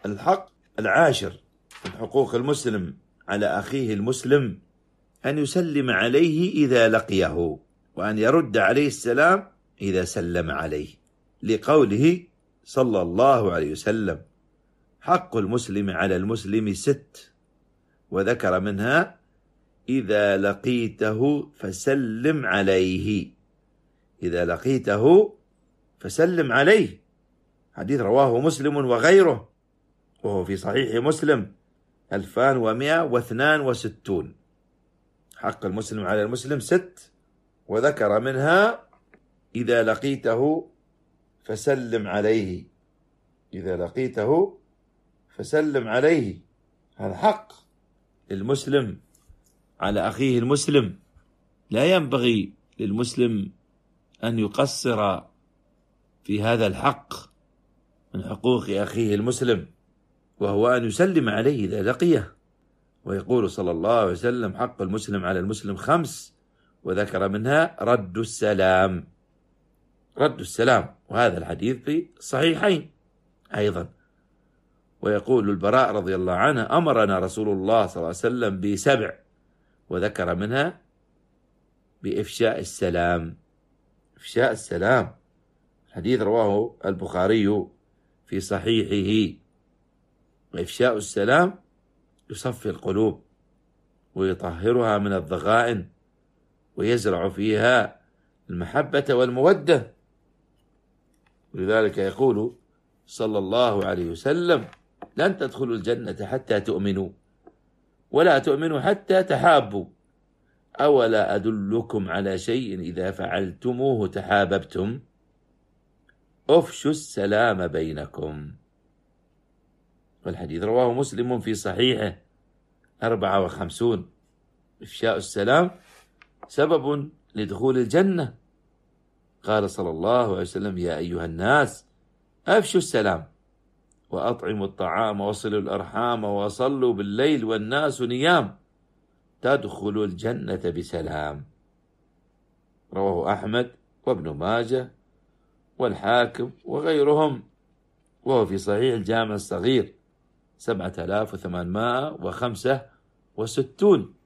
الحق العاشر من حقوق المسلم على أخيه المسلم أن يسلم عليه إذا لقيه، وأن يرد عليه السلام إذا سلم عليه، لقوله صلى الله عليه وسلم: حق المسلم على المسلم 6، وذكر منها: إذا لقيته فسلم عليه. إذا لقيته فسلم عليه، حديث رواه مسلم وغيره، وهو في صحيح مسلم 2162. حق المسلم على المسلم 6، وذكر منها: إذا لقيته فسلم عليه. إذا لقيته فسلم عليه، هذا حق للمسلم على أخيه المسلم. لا ينبغي للمسلم أن يقصر في هذا الحق من حقوق أخيه المسلم، وهو أن يسلم عليه إذا لقيه. ويقول صلى الله عليه وسلم: حق المسلم على المسلم 5، وذكر منها رد السلام. رد السلام، وهذا الحديث في الصحيحين أيضا. ويقول البراء رضي الله عنه: أمرنا رسول الله صلى الله عليه وسلم ب7، وذكر منها بإفشاء السلام. إفشاء السلام، حديث رواه البخاري في صحيحه. وإفشاء السلام يصفي القلوب ويطهرها من الضغائن، ويزرع فيها المحبة والمودة. ولذلك يقول صلى الله عليه وسلم: لن تدخلوا الجنة حتى تؤمنوا، ولا تؤمنوا حتى تحابوا، أولا أدلكم على شيء إذا فعلتموه تحاببتم؟ أفشوا السلام بينكم. والحديث رواه مسلم في صحيحه 54. إفشاء السلام سبب لدخول الجنة. قال صلى الله عليه وسلم: يا أيها الناس أفشوا السلام، وأطعموا الطعام، وصلوا الأرحام، وصلوا بالليل والناس نيام، تدخلوا الجنة بسلام. رواه أحمد وابن ماجه والحاكم وغيرهم، وهو في صحيح الجامع الصغير 7865.